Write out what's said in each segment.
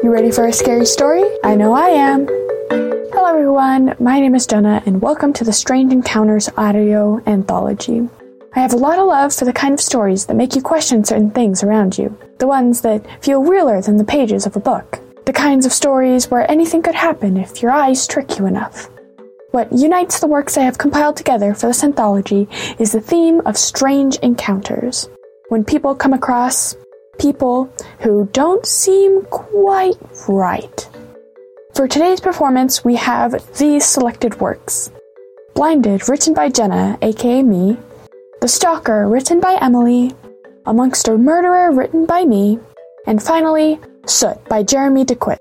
You ready for a scary story? I know I am. Hello everyone, my name is Jenna and welcome to the Strange Encounters audio anthology. I have a lot of love for the kind of stories that make you question certain things around you. The ones that feel realer than the pages of a book. The kinds of stories where anything could happen if your eyes trick you enough. What unites the works I have compiled together for this anthology is the theme of strange encounters. When people come across people who don't seem quite right. For today's performance, we have these selected works. Blinded, written by Jenna, aka me. The Stalker, written by Emily. Amongst a Murderer, written by me. And finally, Soot by Jeremy DeQuitt.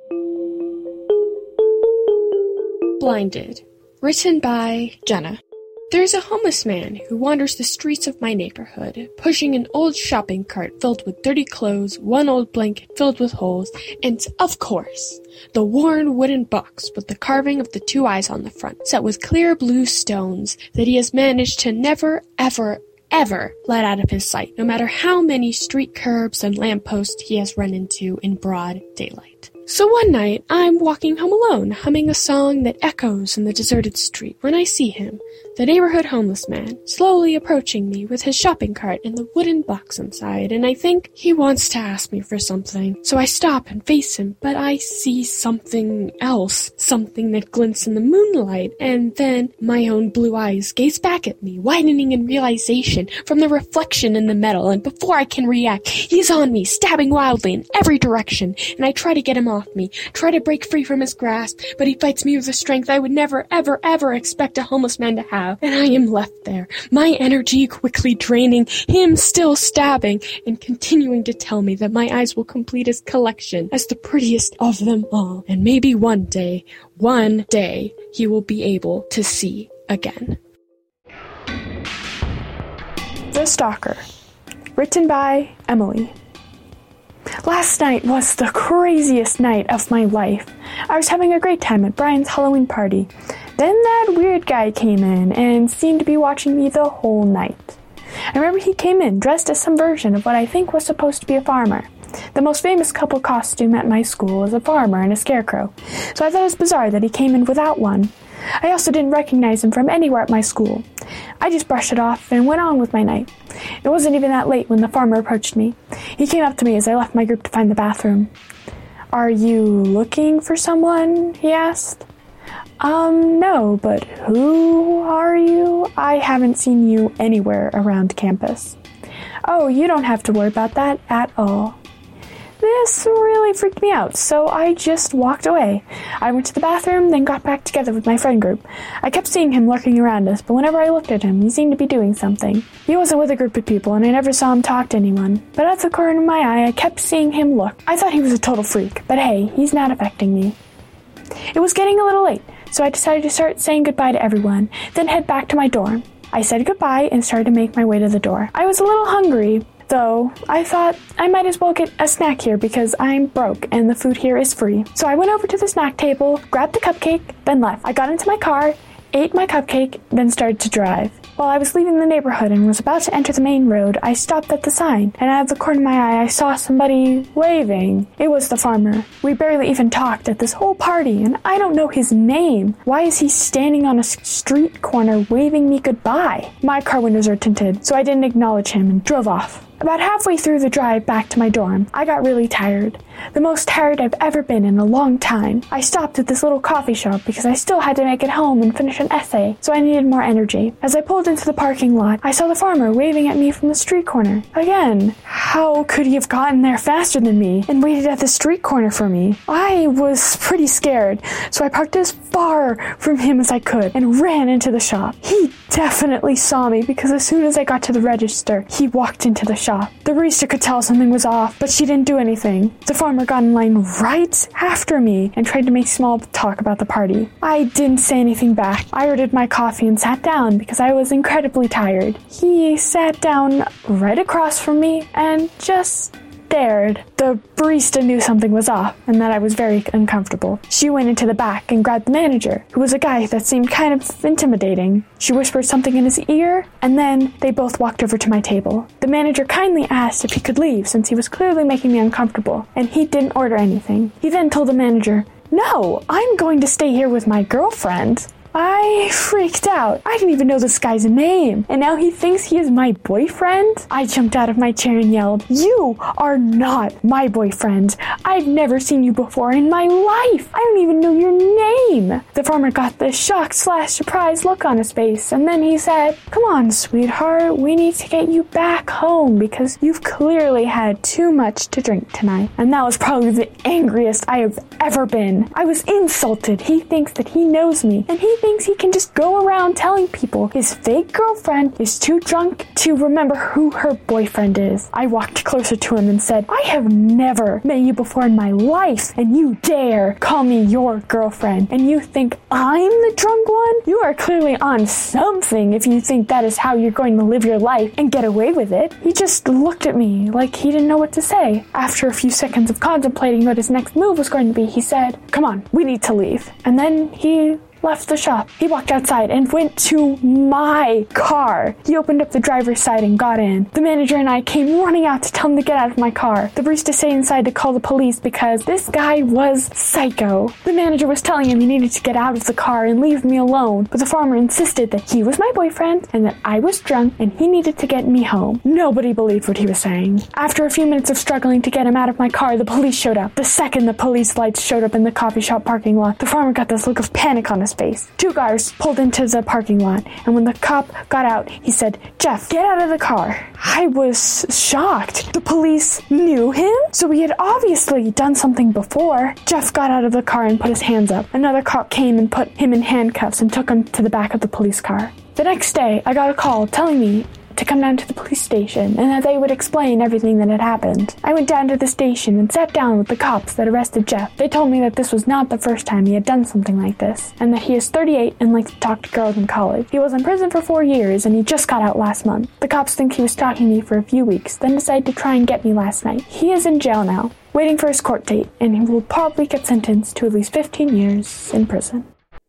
Blinded, written by Jenna. There is a homeless man who wanders the streets of my neighborhood, pushing an old shopping cart filled with dirty clothes, one old blanket filled with holes, and, of course, the worn wooden box with the carving of the two eyes on the front, set with clear blue stones that he has managed to never, ever let out of his sight, no matter how many street curbs and lampposts he has run into in broad daylight. So one night, I'm walking home alone, humming a song that echoes in the deserted street, when I see him, the neighborhood homeless man, slowly approaching me with his shopping cart and the wooden box inside, and I think he wants to ask me for something. So I stop and face him, but I see something else, something that glints in the moonlight, and then my own blue eyes gaze back at me, widening in realization from the reflection in the metal, and before I can react, he's on me, stabbing wildly in every direction, and I try to get him off me, try to break free from his grasp, but he fights me with a strength I would never, ever expect a homeless man to have, and I am left there, my energy quickly draining, him still stabbing, and continuing to tell me that my eyes will complete his collection as the prettiest of them all, and maybe one day, he will be able to see again. The Stalker, written by Emily. Last night was the craziest night of my life. I was having a great time at Brian's Halloween party. Then that weird guy came in and seemed to be watching me the whole night. I remember he came in dressed as some version of what I think was supposed to be a farmer. The most famous couple costume at my school was a farmer and a scarecrow, so I thought it was bizarre that he came in without one. I also didn't recognize him from anywhere at my school. I just brushed it off and went on with my night. It wasn't even that late when the farmer approached me. He came up to me as I left my group to find the bathroom. "Are you looking for someone?" he asked. No, but who are you? I haven't seen you anywhere around campus." "Oh, you don't have to worry about that at all." This really freaked me out, so I just walked away. I went to the bathroom, then got back together with my friend group. I kept seeing him lurking around us, but whenever I looked at him, he seemed to be doing something. He wasn't with a group of people, and I never saw him talk to anyone. But at the corner of my eye, I kept seeing him look. I thought he was a total freak, but hey, he's not affecting me. It was getting a little late, so I decided to start saying goodbye to everyone, then head back to my dorm. I said goodbye and started to make my way to the door. I was a little hungry, though I thought I might as well get a snack here because I'm broke and the food here is free. So I went over to the snack table, grabbed the cupcake, then left. I got into my car, ate my cupcake, then started to drive. While I was leaving the neighborhood and was about to enter the main road, I stopped at the sign, and out of the corner of my eye, I saw somebody waving. It was the farmer. We barely even talked at this whole party, and I don't know his name. Why is he standing on a street corner waving me goodbye? My car windows are tinted, so I didn't acknowledge him and drove off. About halfway through the drive back to my dorm, I got really tired. The most tired I've ever been in a long time. I stopped at this little coffee shop because I still had to make it home and finish an essay, so I needed more energy. As I pulled into the parking lot, I saw the farmer waving at me from the street corner. Again, how could he have gotten there faster than me and waited at the street corner for me? I was pretty scared, so I parked as far from him as I could and ran into the shop. He definitely saw me because as soon as I got to the register, he walked into the shop. The barista could tell something was off, but she didn't do anything. The farmer got in line right after me and tried to make small talk about the party. I didn't say anything back. I ordered my coffee and sat down because I was incredibly tired. He sat down right across from me and just stared. The barista knew something was off and that I was very uncomfortable. She went into the back and grabbed the manager, who was a guy that seemed kind of intimidating. She whispered something in his ear, and then they both walked over to my table. The manager kindly asked if he could leave since he was clearly making me uncomfortable, and he didn't order anything. He then told the manager, "No, I'm going to stay here with my girlfriend." I freaked out. I didn't even know this guy's name, and now he thinks he is my boyfriend? I jumped out of my chair and yelled, "You are not my boyfriend. I've never seen you before in my life. I don't even know your name." The farmer got this shocked/surprised look on his face, and then he said, "Come on, sweetheart, we need to get you back home because you've clearly had too much to drink tonight." And that was probably the angriest I have ever been. I was insulted. He thinks that he knows me, and he thinks he can just go around telling people his fake girlfriend is too drunk to remember who her boyfriend is. I walked closer to him and said, "I have never met you before in my life, and you dare call me your girlfriend, and you think I'm the drunk one? You are clearly on something if you think that is how you're going to live your life and get away with it." He just looked at me like he didn't know what to say. After a few seconds of contemplating what his next move was going to be, he said, "Come on, we need to leave." And then he left the shop. He walked outside and went to my car. He opened up the driver's side and got in. The manager and I came running out to tell him to get out of my car. The barista stayed inside to call the police because this guy was psycho. The manager was telling him he needed to get out of the car and leave me alone, but the farmer insisted that he was my boyfriend and that I was drunk and he needed to get me home. Nobody believed what he was saying. After a few minutes of struggling to get him out of my car, the police showed up. The second the police lights showed up in the coffee shop parking lot, the farmer got this look of panic on his face. Two guards pulled into the parking lot, and when the cop got out, he said, "Jeff, get out of the car." I was shocked. The police knew him, so he had obviously done something before. Jeff got out of the car and put his hands up. Another cop came and put him in handcuffs and took him to the back of the police car. The next day, I got a call telling me to come down to the police station and that they would explain everything that had happened. I went down to the station and sat down with the cops that arrested Jeff. They told me that this was not the first time he had done something like this, and that he is 38 and likes to talk to girls in college. He was in prison for 4 years and he just got out last month. The cops think he was stalking me for a few weeks, then decided to try and get me last night. He is in jail now, waiting for his court date, and he will probably get sentenced to at least 15 years in prison.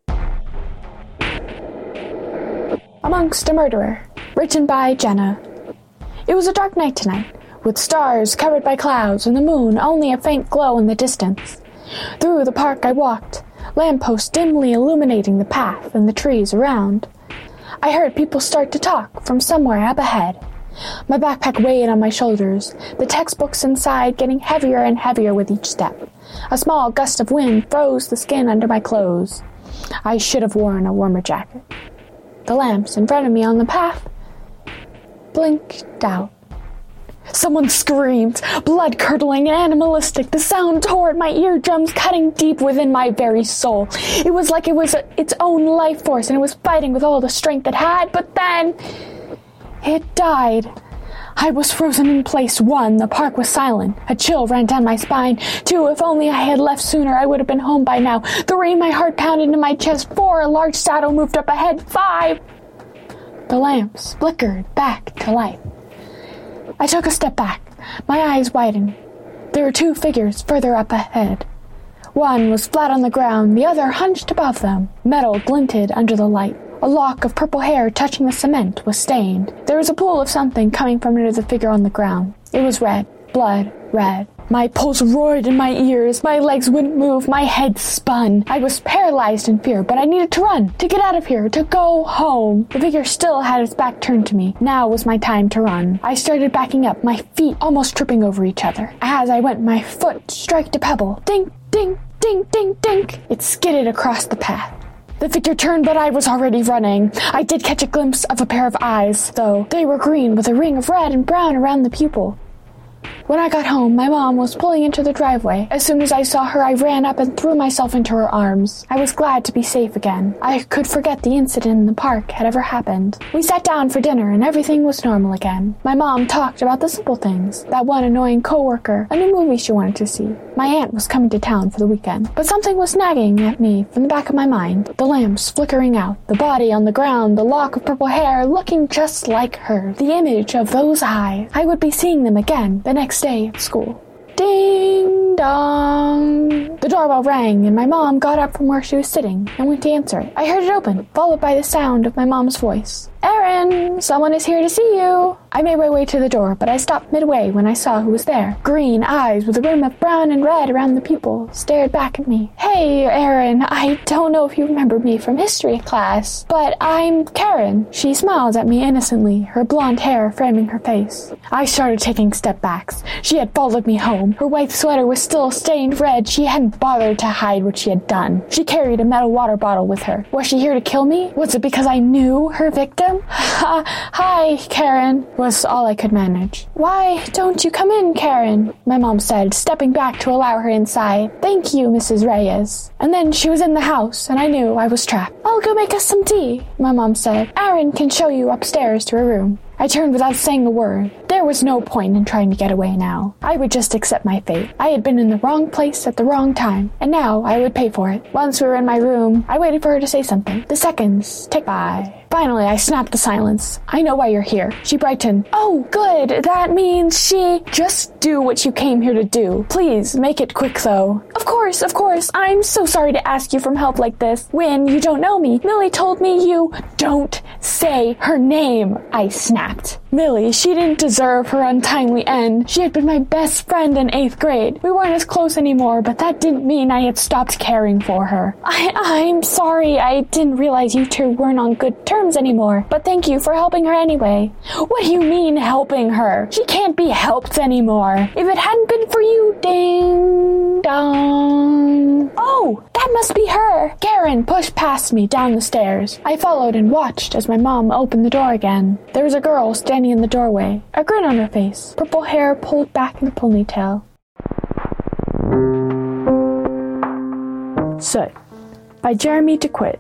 Amongst a Murderer, written by Jenna. It was a dark night tonight, with stars covered by clouds and the moon only a faint glow in the distance. Through the park I walked, lampposts dimly illuminating the path and the trees around. I heard people start to talk from somewhere up ahead. My backpack weighed on my shoulders, the textbooks inside getting heavier and heavier with each step. A small gust of wind froze the skin under my clothes. I should have worn a warmer jacket. The lamps in front of me on the path blinked out. Someone screamed, blood-curdling and animalistic. The sound tore at my eardrums, cutting deep within my very soul. It was like it was its own life force, and it was fighting with all the strength it had, but then it died. I was frozen in place. 1, the park was silent. A chill ran down my spine. 2, if only I had left sooner, I would have been home by now. 3, my heart pounded into my chest. 4, a large shadow moved up ahead. 5, the lamps flickered back to life. I took a step back. My eyes widened. There were 2 figures further up ahead. One was flat on the ground, the other hunched above them. Metal glinted under the light. A lock of purple hair touching the cement was stained. There was a pool of something coming from under the figure on the ground. It was red. Blood red. My pulse roared in my ears. My legs wouldn't move. My head spun. I was paralyzed in fear, but I needed to run, to get out of here, to go home. The figure still had its back turned to me. Now was my time to run. I started backing up, my feet almost tripping over each other. As I went, my foot struck a pebble. Dink, dink, dink, dink, dink. It skidded across the path. The figure turned, but I was already running. I did catch a glimpse of a pair of eyes, though. They were green with a ring of red and brown around the pupil. When I got home, my mom was pulling into the driveway. As soon as I saw her, I ran up and threw myself into her arms. I was glad to be safe again. I could forget the incident in the park had ever happened. We sat down for dinner and everything was normal again. My mom talked about the simple things. That one annoying coworker, a new movie she wanted to see. My aunt was coming to town for the weekend. But something was nagging at me from the back of my mind. The lamps flickering out, the body on the ground, the lock of purple hair looking just like her. The image of those eyes. I would be seeing them again. The next day at school. Ding dong! The doorbell rang, and my mom got up from where she was sitting and went to answer it. I heard it open, followed by the sound of my mom's voice. Erin, someone is here to see you. I made my way to the door, but I stopped midway when I saw who was there. Green eyes with a rim of brown and red around the pupil stared back at me. Hey, Erin, I don't know if you remember me from history class, but I'm Karen. She smiled at me innocently, her blonde hair framing her face. I started taking step backs. She had followed me home. Her white sweater was still stained red. She hadn't bothered to hide what she had done. She carried a metal water bottle with her. Was she here to kill me? Was it because I knew her victim? Hi, Karen, was all I could manage. Why don't you come in, Karen? My mom said, stepping back to allow her inside. Thank you, Mrs. Reyes. And then she was in the house, and I knew I was trapped. I'll go make us some tea, my mom said. Erin can show you upstairs to her room. I turned without saying a word. There was no point in trying to get away now. I would just accept my fate. I had been in the wrong place at the wrong time, and now I would pay for it. Once we were in my room, I waited for her to say something. The seconds ticked by. Finally, I snapped the silence. I know why you're here. She brightened. Oh, good. That means she... Just do what you came here to do. Please, make it quick, though. Of course. I'm so sorry to ask you for help like this when you don't know me. Millie told me you... Don't say her name, I snapped. Millie, she didn't deserve her untimely end. She had been my best friend in 8th grade. We weren't as close anymore, but that didn't mean I had stopped caring for her. I'm sorry. I didn't realize you two weren't on good terms anymore, but thank you for helping her anyway. What do you mean helping her? She can't be helped anymore. If it hadn't been for you, ding dong. Oh, that must be her. Karen pushed past me down the stairs. I followed and watched as my mom opened the door again. There was a girl standing in the doorway, a grin on her face, purple hair pulled back in a ponytail. Soot by Jeremy DeQuitt.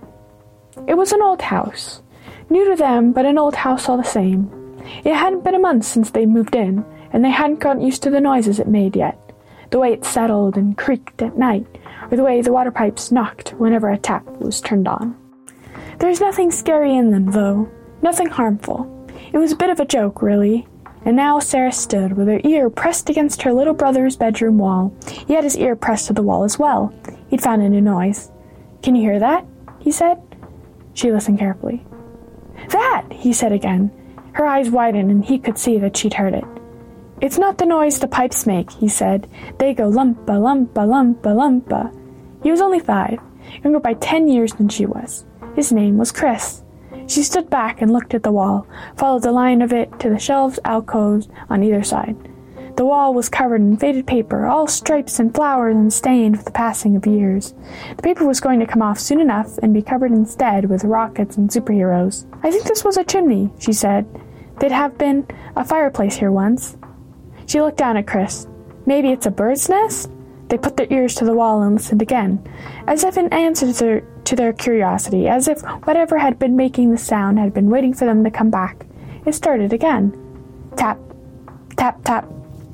It was an old house. New to them, but an old house all the same. It hadn't been a month since they moved in, and they hadn't gotten used to the noises it made yet. The way it settled and creaked at night, or the way the water pipes knocked whenever a tap was turned on. There's nothing scary in them, though. Nothing harmful. It was a bit of a joke, really. And now Sarah stood with her ear pressed against her little brother's bedroom wall. He had his ear pressed to the wall as well. He'd found a new noise. Can you hear that? He said. She listened carefully. That, he said again. Her eyes widened, and he could see that she'd heard it. It's not the noise the pipes make, he said. They go lumpa, lumpa, lumpa, lumpa. He was only 5, younger by 10 years than she was. His name was Chris. She stood back and looked at the wall, followed the line of it to the shelves, alcoves on either side. The wall was covered in faded paper, all stripes and flowers and stained with the passing of years. The paper was going to come off soon enough and be covered instead with rockets and superheroes. I think this was a chimney, she said. There'd have been a fireplace here once. She looked down at Chris. Maybe it's a bird's nest? They put their ears to the wall and listened again, as if in answer to their curiosity, as if whatever had been making the sound had been waiting for them to come back. It started again. Tap, tap, tap.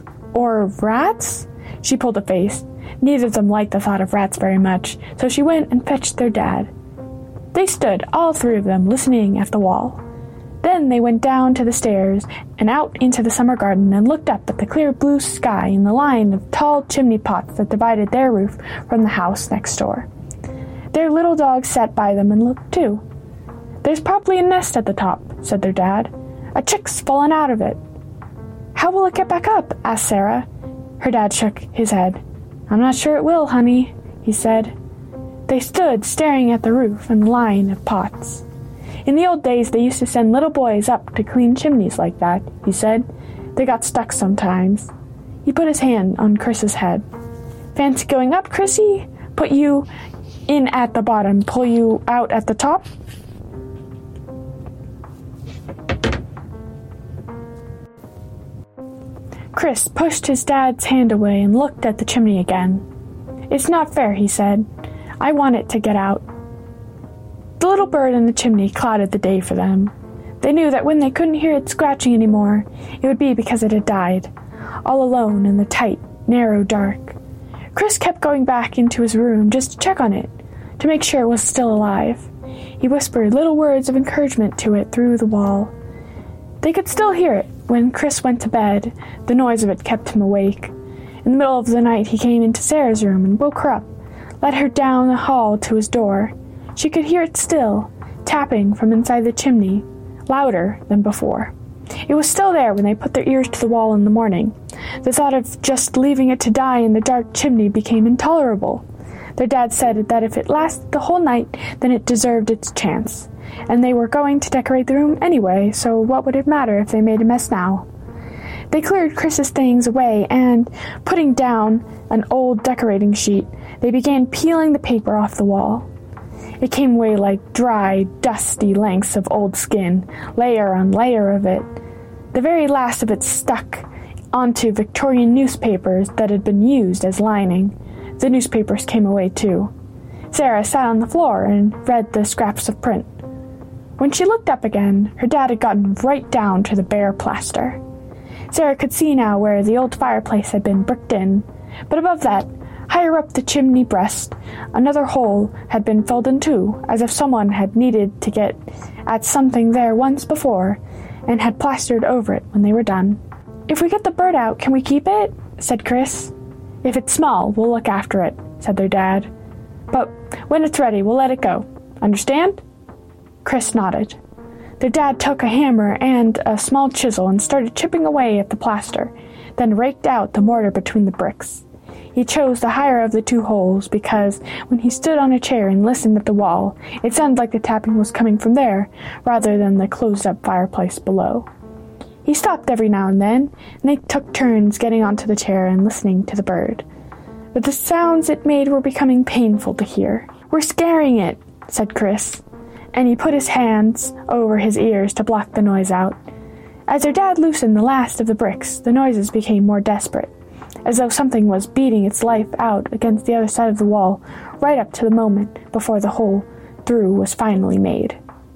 Or rats? She pulled a face. Neither of them liked the thought of rats very much, so she went and fetched their dad. They stood, all 3 of them, listening at the wall. Then they went down to the stairs and out into the summer garden and looked up at the clear blue sky and the line of tall chimney pots that divided their roof from the house next door. Their little dog sat by them and looked too. There's probably a nest at the top, said their dad. A chick's fallen out of it. How will it get back up? Asked Sarah. Her dad shook his head. I'm not sure it will, honey, he said. They stood staring at the roof and line of pots. In the old days, they used to send little boys up to clean chimneys like that, he said. They got stuck sometimes. He put his hand on Chris's head. Fancy going up, Chrissy? Put you in at the bottom, pull you out at the top? Chris pushed his dad's hand away and looked at the chimney again. It's not fair, he said. I want it to get out. The little bird in the chimney clouded the day for them. They knew that when they couldn't hear it scratching anymore, it would be because it had died, all alone in the tight, narrow dark. Chris kept going back into his room just to check on it, to make sure it was still alive. He whispered little words of encouragement to it through the wall. They could still hear it, when Chris went to bed, the noise of it kept him awake. In the middle of the night he came into Sarah's room and woke her up, led her down the hall to his door. She could hear it still, tapping from inside the chimney, louder than before. It was still there when they put their ears to the wall in the morning. The thought of just leaving it to die in the dark chimney became intolerable. Their dad said that if it lasted the whole night, then it deserved its chance. And they were going to decorate the room anyway, so what would it matter if they made a mess now? They cleared Chris's things away and, putting down an old decorating sheet, they began peeling the paper off the wall. It came away like dry, dusty lengths of old skin, layer on layer of it. The very last of it stuck onto Victorian newspapers that had been used as lining. The newspapers came away too. Sarah sat on the floor and read the scraps of print. When she looked up again, her dad had gotten right down to the bare plaster. Sarah could see now where the old fireplace had been bricked in, but above that, higher up the chimney breast, another hole had been filled in too, as if someone had needed to get at something there once before, and had plastered over it when they were done. "If we get the bird out, can we keep it?" said Chris. "If it's small, we'll look after it," said their dad. "But when it's ready, we'll let it go. Understand?" Chris nodded. Their dad took a hammer and a small chisel and started chipping away at the plaster, then raked out the mortar between the bricks. He chose the higher of the two holes because when he stood on a chair and listened at the wall, it sounded like the tapping was coming from there rather than the closed-up fireplace below. He stopped every now and then, and they took turns getting onto the chair and listening to the bird. But the sounds it made were becoming painful to hear. "We're scaring it," said Chris, and he put his hands over his ears to block the noise out. As their dad loosened the last of the bricks, the noises became more desperate, as though something was beating its life out against the other side of the wall, right up to the moment before the hole through was finally made.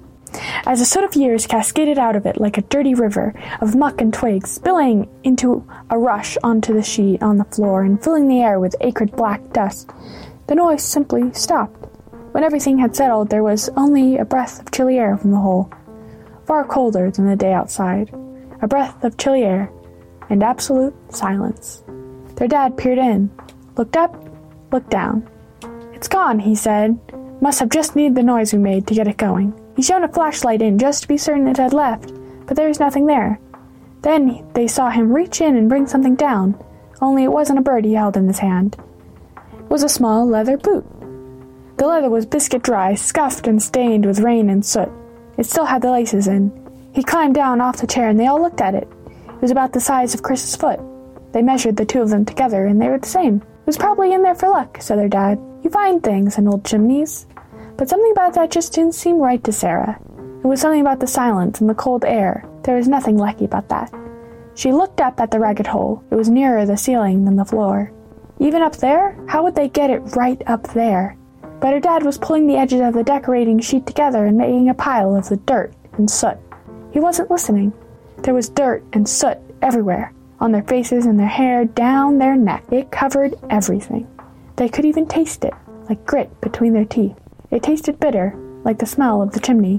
As the soot of years cascaded out of it like a dirty river of muck and twigs, spilling into a rush onto the sheet on the floor and filling the air with acrid black dust, the noise simply stopped. When everything had settled, there was only a breath of chilly air from the hole, far colder than the day outside. A breath of chilly air, and absolute silence. Their dad peered in, looked up, looked down. "It's gone," he said. "Must have just needed the noise we made to get it going." He shone a flashlight in just to be certain it had left, but there was nothing there. Then they saw him reach in and bring something down, only it wasn't a bird he held in his hand. It was a small leather boot. The leather was biscuit dry, scuffed and stained with rain and soot. It still had the laces in. He climbed down off the chair and they all looked at it. It was about the size of Chris's foot. They measured the two of them together and they were the same. "It was probably in there for luck," said their dad. "You find things in old chimneys." But something about that just didn't seem right to Sarah. It was something about the silence and the cold air. There was nothing lucky about that. She looked up at the ragged hole. It was nearer the ceiling than the floor. Even up there? How would they get it right up there? But her dad was pulling the edges of the decorating sheet together and making a pile of the dirt and soot. He wasn't listening. There was dirt and soot everywhere, on their faces and their hair, down their neck. It covered everything. They could even taste it, like grit between their teeth. It tasted bitter, like the smell of the chimney.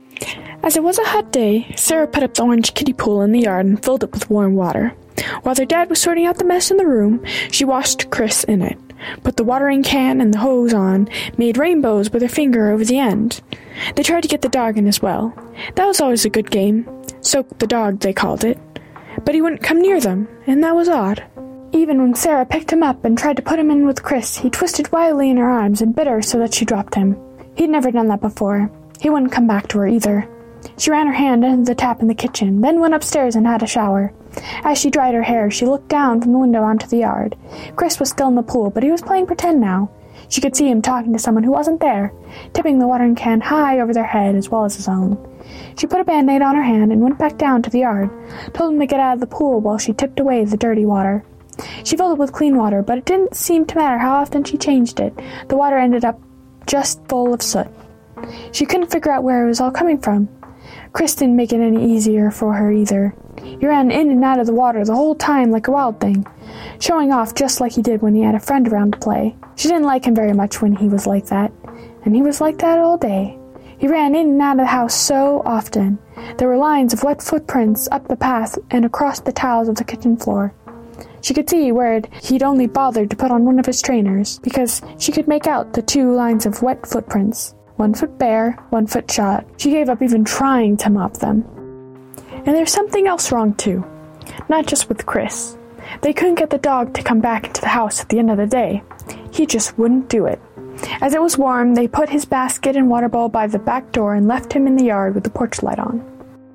As it was a hot day, Sarah put up the orange kiddie pool in the yard and filled it with warm water. While their dad was sorting out the mess in the room, she washed Chris in it, put the watering can and the hose on, made rainbows with her finger over the end. They tried to get the dog in as well. That was always a good game. Soak the dog, they called it. But he wouldn't come near them, and that was odd. Even when Sarah picked him up and tried to put him in with Chris, he twisted wildly in her arms and bit her so that she dropped him. He'd never done that before. He wouldn't come back to her either. She ran her hand under the tap in the kitchen, then went upstairs and had a shower. As she dried her hair, she looked down from the window onto the yard. Chris was still in the pool, but he was playing pretend now. She could see him talking to someone who wasn't there, tipping the watering can high over their head as well as his own. She put a Band-Aid on her hand and went back down to the yard, told him to get out of the pool while she tipped away the dirty water. She filled it with clean water, but it didn't seem to matter how often she changed it. The water ended up just full of soot. She couldn't figure out where it was all coming from. Chris didn't make it any easier for her either. He ran in and out of the water the whole time like a wild thing, showing off just like he did when he had a friend around to play. She didn't like him very much when he was like that, and he was like that all day. He ran in and out of the house so often. There were lines of wet footprints up the path and across the tiles of the kitchen floor. She could see where he'd only bothered to put on one of his trainers, because she could make out the 2 lines of wet footprints, 1 foot bare, 1 foot shot. She gave up even trying to mop them. And there's something else wrong too. Not just with Chris. They couldn't get the dog to come back into the house at the end of the day. He just wouldn't do it. As it was warm, they put his basket and water bowl by the back door and left him in the yard with the porch light on.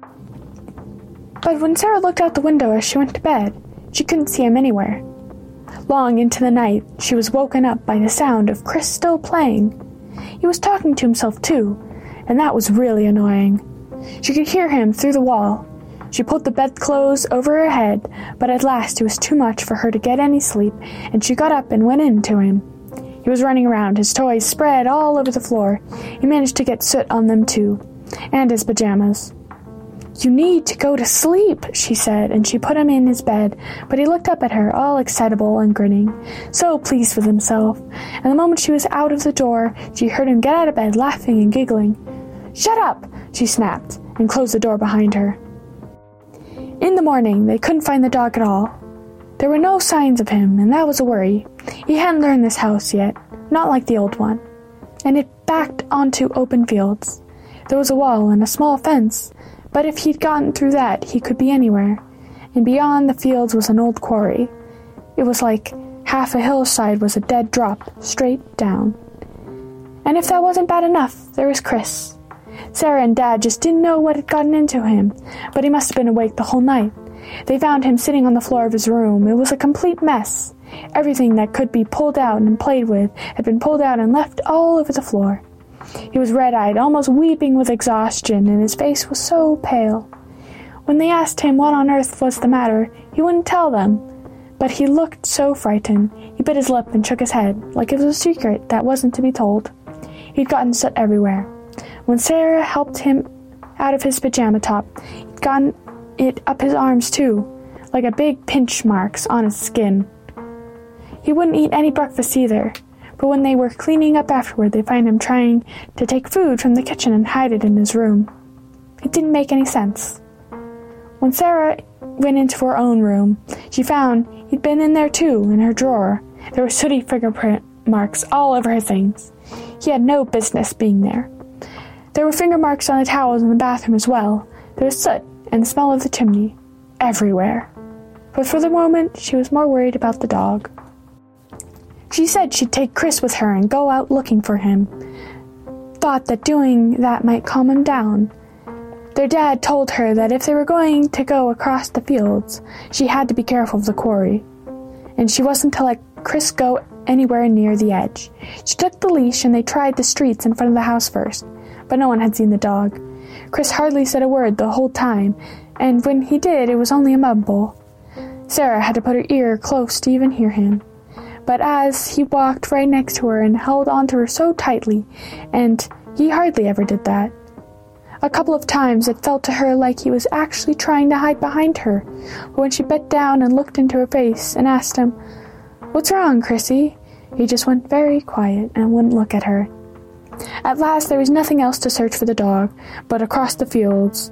But when Sarah looked out the window as she went to bed, she couldn't see him anywhere. Long into the night, she was woken up by the sound of Chris still playing. He was talking to himself too, and that was really annoying. She could hear him through the wall. She pulled the bedclothes over her head, but at last it was too much for her to get any sleep, and she got up and went in to him. He was running around, his toys spread all over the floor. He managed to get soot on them too, and his pajamas. "You need to go to sleep," she said, and she put him in his bed, but he looked up at her, all excitable and grinning, so pleased with himself, and the moment she was out of the door, she heard him get out of bed, laughing and giggling. "Shut up!" she snapped, and closed the door behind her. In the morning, they couldn't find the dog at all. There were no signs of him, and that was a worry. He hadn't learned this house yet, not like the old one, and it backed onto open fields. There was a wall and a small fence, but if he'd gotten through that, he could be anywhere, and beyond the fields was an old quarry. It was like half a hillside was a dead drop, straight down. And if that wasn't bad enough, there was Chris. Sarah and Dad just didn't know what had gotten into him, but he must have been awake the whole night. They found him sitting on the floor of his room. It was a complete mess. Everything that could be pulled out and played with had been pulled out and left all over the floor. He was red-eyed, almost weeping with exhaustion, and his face was so pale. When they asked him what on earth was the matter, he wouldn't tell them. But he looked so frightened. He bit his lip and shook his head, like it was a secret that wasn't to be told. He'd gotten soot everywhere. When Sarah helped him out of his pajama top, he'd gotten it up his arms too, like a big pinch marks on his skin. He wouldn't eat any breakfast either, but when they were cleaning up afterward, they found him trying to take food from the kitchen and hide it in his room. It didn't make any sense. When Sarah went into her own room, she found he'd been in there too, in her drawer. There were sooty fingerprint marks all over her things. He had no business being there. There were finger marks on the towels in the bathroom as well. There was soot and the smell of the chimney everywhere. But for the moment, she was more worried about the dog. She said she'd take Chris with her and go out looking for him. Thought that doing that might calm him down. Their dad told her that if they were going to go across the fields, she had to be careful of the quarry, and she wasn't to let Chris go anywhere near the edge. She took the leash and they tried the streets in front of the house first, but no one had seen the dog. Chris hardly said a word the whole time, and when he did, it was only a mumble. Sarah had to put her ear close to even hear him. But as he walked right next to her and held onto her so tightly, and he hardly ever did that. A couple of times it felt to her like he was actually trying to hide behind her, but when she bent down and looked into her face and asked him, "What's wrong, Chrissy?" he just went very quiet and wouldn't look at her. At last there was nothing else to search for the dog, but across the fields.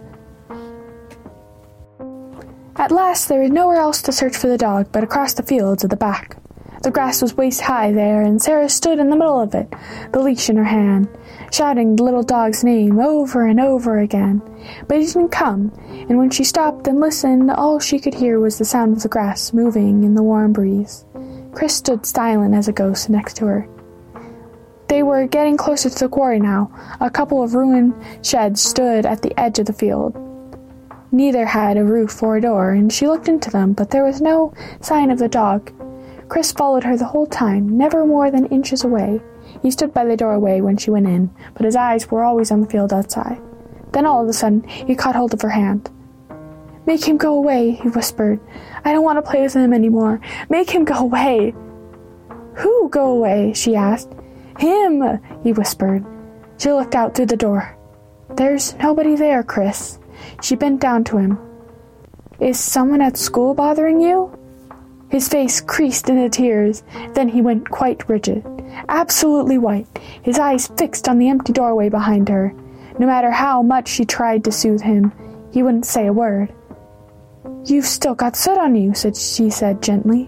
At last there was nowhere else to search for the dog but across the fields at the back. The grass was waist-high there, and Sarah stood in the middle of it, the leash in her hand, shouting the little dog's name over and over again. But he didn't come, and when she stopped and listened, all she could hear was the sound of the grass moving in the warm breeze. Chris stood silent as a ghost next to her. They were getting closer to the quarry now. A couple of ruined sheds stood at the edge of the field. Neither had a roof or a door, and she looked into them, but there was no sign of the dog. Chris followed her the whole time, never more than inches away. He stood by the doorway when she went in, but his eyes were always on the field outside. Then all of a sudden, he caught hold of her hand. "Make him go away," he whispered. "I don't want to play with him anymore. Make him go away." "Who go away?" she asked. "Him," he whispered. She looked out through the door. "There's nobody there, Chris." She bent down to him. "Is someone at school bothering you?" His face creased into tears. Then he went quite rigid, absolutely white, his eyes fixed on the empty doorway behind her. No matter how much she tried to soothe him, he wouldn't say a word. "You've still got soot on you," she said gently.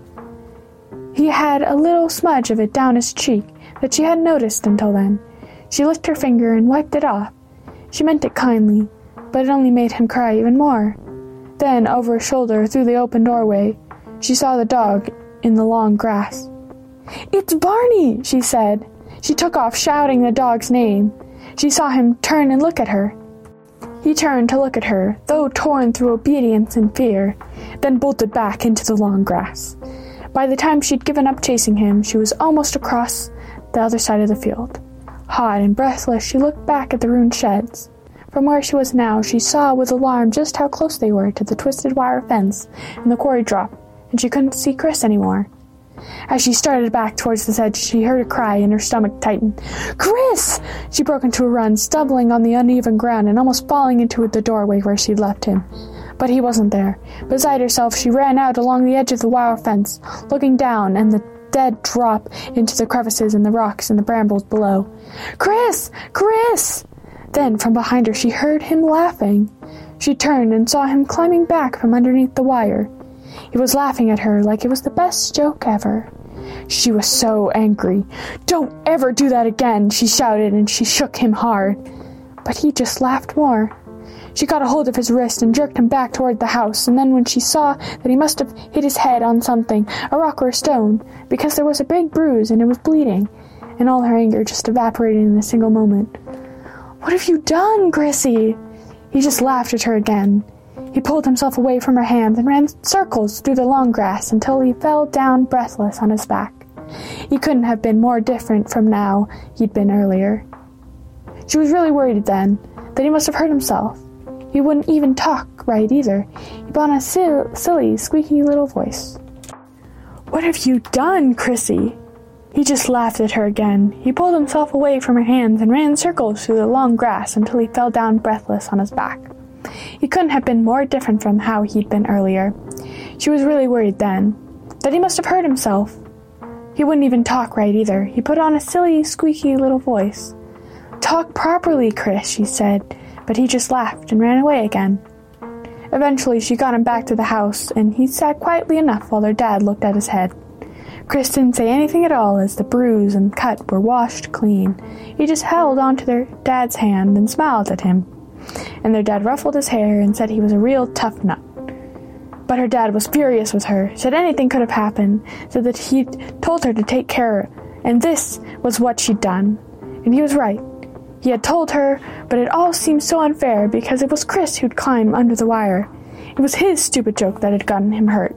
He had a little smudge of it down his cheek that she hadn't noticed until then. She licked her finger and wiped it off. She meant it kindly, but it only made him cry even more. Then, over her shoulder, through the open doorway, she saw the dog in the long grass. "It's Barney," she said. She took off shouting the dog's name. She saw him turn and look at her. He turned to look at her, though torn through obedience and fear, then bolted back into the long grass. By the time she'd given up chasing him, she was almost across the other side of the field. Hot and breathless, she looked back at the ruined sheds. From where she was now, she saw with alarm just how close they were to the twisted wire fence and the quarry drop, and she couldn't see Chris anymore. As she started back towards the edge, she heard a cry and her stomach tightened. "Chris!" She broke into a run, stumbling on the uneven ground and almost falling into the doorway where she'd left him. But he wasn't there. Beside herself, she ran out along the edge of the wire fence, looking down and the dead drop into the crevices in the rocks and the brambles below. "Chris! Chris!" Then, from behind her, she heard him laughing. She turned and saw him climbing back from underneath the wire. He was laughing at her like it was the best joke ever. She was so angry. "Don't ever do that again," she shouted, and she shook him hard. But he just laughed more. She got a hold of his wrist and jerked him back toward the house, and then when she saw that he must have hit his head on something, a rock or a stone, because there was a big bruise and it was bleeding, and all her anger just evaporated in a single moment. "What have you done, Chrissy?" He just laughed at her again. He pulled himself away from her hand and ran circles through the long grass until he fell down breathless on his back. He couldn't have been more different from now he'd been earlier. She was really worried then that he must have hurt himself. He wouldn't even talk right either. He put on a silly, squeaky little voice. "What have you done, Chrissy?" He just laughed at her again. He pulled himself away from her hands and ran circles through the long grass until he fell down breathless on his back. He couldn't have been more different from how he'd been earlier. She was really worried then that he must have hurt himself. He wouldn't even talk right either. He put on a silly, squeaky little voice. "Talk properly, Chris," she said, but he just laughed and ran away again. Eventually, she got him back to the house, and he sat quietly enough while their dad looked at his head. Chris didn't say anything at all as the bruise and cut were washed clean. He just held onto their dad's hand and smiled at him. And their dad ruffled his hair and said he was a real tough nut. But her dad was furious with her, said anything could have happened, said that he'd told her to take care, and this was what she'd done. And he was right. He had told her, but it all seemed so unfair because it was Chris who'd climbed under the wire. It was his stupid joke that had gotten him hurt.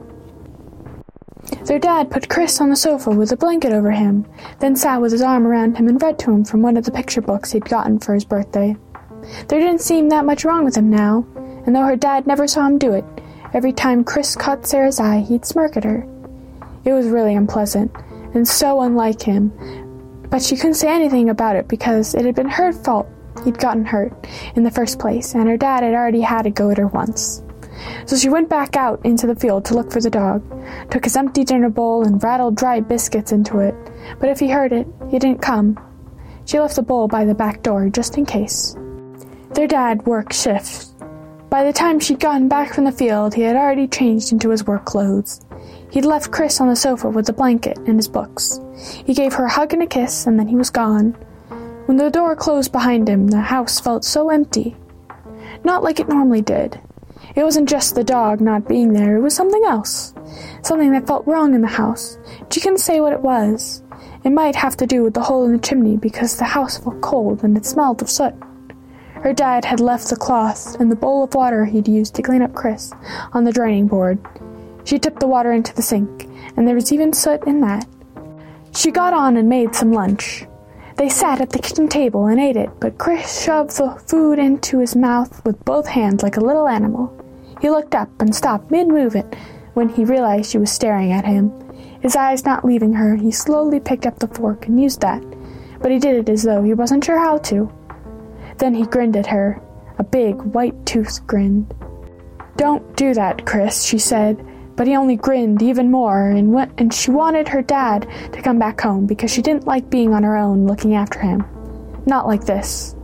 Their dad put Chris on the sofa with a blanket over him, then sat with his arm around him and read to him from one of the picture books he'd gotten for his birthday. There didn't seem that much wrong with him now, and though her dad never saw him do it, every time Chris caught Sarah's eye, he'd smirk at her. It was really unpleasant, and so unlike him, but she couldn't say anything about it because it had been her fault he'd gotten hurt in the first place, and her dad had already had a go at her once. So she went back out into the field to look for the dog, took his empty dinner bowl and rattled dry biscuits into it, but if he heard it, he didn't come. She left the bowl by the back door just in case. Their dad worked shifts. By the time she'd gotten back from the field, he had already changed into his work clothes. He'd left Chris on the sofa with the blanket and his books. He gave her a hug and a kiss, and then he was gone. When the door closed behind him, the house felt so empty. Not like it normally did. It wasn't just the dog not being there, it was something else. Something that felt wrong in the house. She couldn't say what it was. It might have to do with the hole in the chimney because the house felt cold and it smelled of soot. Her dad had left the cloth and the bowl of water he'd used to clean up Chris on the draining board. She tipped the water into the sink, and there was even soot in that. She got on and made some lunch. They sat at the kitchen table and ate it, but Chris shoved the food into his mouth with both hands like a little animal. He looked up and stopped mid-movement when he realized she was staring at him. His eyes not leaving her, he slowly picked up the fork and used that, but he did it as though he wasn't sure how to. Then he grinned at her, a big, white-toothed grin. "Don't do that, Chris," she said, but he only grinned even more, and she wanted her dad to come back home because she didn't like being on her own looking after him. Not like this.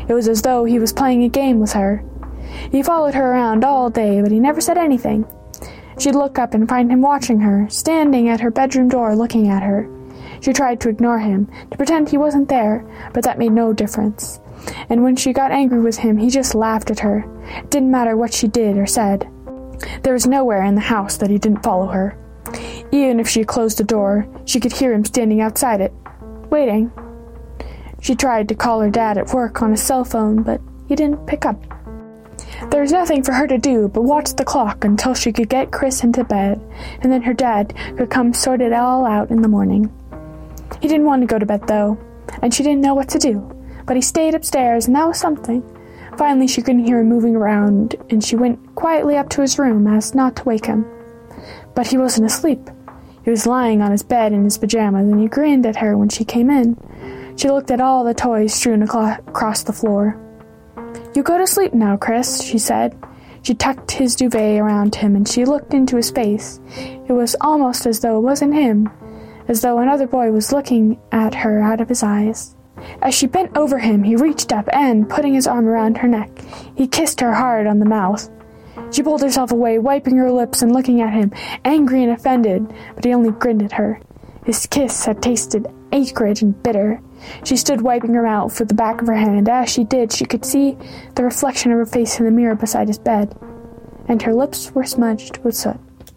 It was as though he was playing a game with her. He followed her around all day, but he never said anything. She'd look up and find him watching her, standing at her bedroom door looking at her. She tried to ignore him, to pretend he wasn't there, but that made no difference. And when she got angry with him, he just laughed at her. It didn't matter what she did or said. There was nowhere in the house that he didn't follow her. Even if she closed the door, she could hear him standing outside it, waiting. She tried to call her dad at work on his cell phone, but he didn't pick up. There was nothing for her to do but watch the clock until she could get Chris into bed, and then her dad could come sort it all out in the morning. He didn't want to go to bed, though, and she didn't know what to do, but he stayed upstairs, and that was something. Finally, she couldn't hear him moving around, and she went quietly up to his room as not to wake him. But he wasn't asleep. He was lying on his bed in his pajamas, and he grinned at her when she came in. She looked at all the toys strewn across the floor. "You go to sleep now, Chris," she said. She tucked his duvet around him, and she looked into his face. It was almost as though it wasn't him, as though another boy was looking at her out of his eyes. As she bent over him, he reached up and, putting his arm around her neck, he kissed her hard on the mouth. She pulled herself away, wiping her lips and looking at him, angry and offended, but he only grinned at her. His kiss had tasted acrid and bitter. She stood wiping her mouth with the back of her hand. As she did, she could see the reflection of her face in the mirror beside his bed, and her lips were smudged with soot.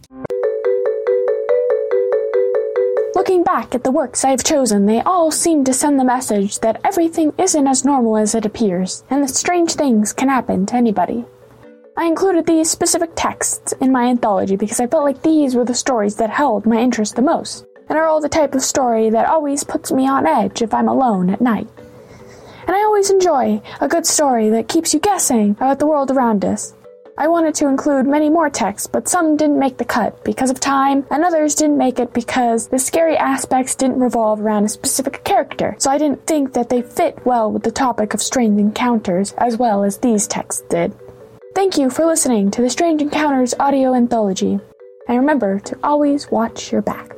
Looking back at the works I have chosen, they all seem to send the message that everything isn't as normal as it appears, and that strange things can happen to anybody. I included these specific texts in my anthology because I felt like these were the stories that held my interest the most, and are all the type of story that always puts me on edge if I'm alone at night. And I always enjoy a good story that keeps you guessing about the world around us. I wanted to include many more texts, but some didn't make the cut because of time, and others didn't make it because the scary aspects didn't revolve around a specific character, so I didn't think that they fit well with the topic of strange encounters as well as these texts did. Thank you for listening to the Strange Encounters audio anthology, and remember to always watch your back.